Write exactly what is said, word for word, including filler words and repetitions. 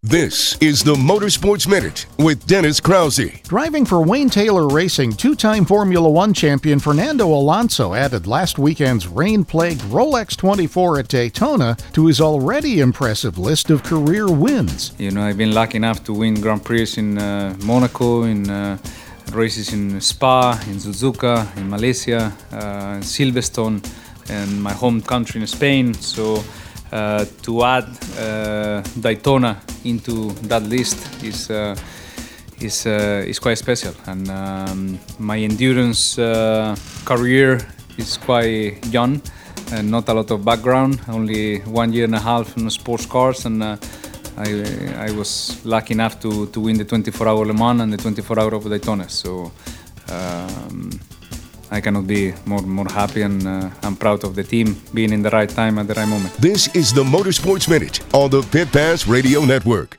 This is the Motorsports Minute with Dennis Krause. Driving for Wayne Taylor Racing, two-time Formula One champion Fernando Alonso added last weekend's rain-plagued Rolex twenty-four at Daytona to his already impressive list of career wins. You know, I've been lucky enough to win Grand Prix in uh, Monaco, in uh, races in Spa, in Suzuka, in Malaysia, uh, in Silverstone, and my home country in Spain. So uh, to add uh, Daytona into that list is uh, is uh, is quite special. And um, my endurance uh, career is quite young and not a lot of background. Only one year and a half in sports cars, and uh, I I was lucky enough to to win the twenty-four hour Le Mans and the twenty-four hour of Daytona. So um, I cannot be more more happy, and uh, I'm proud of the team being in the right time at the right moment. This is the Motorsports Minute on the Pit Pass Radio Network.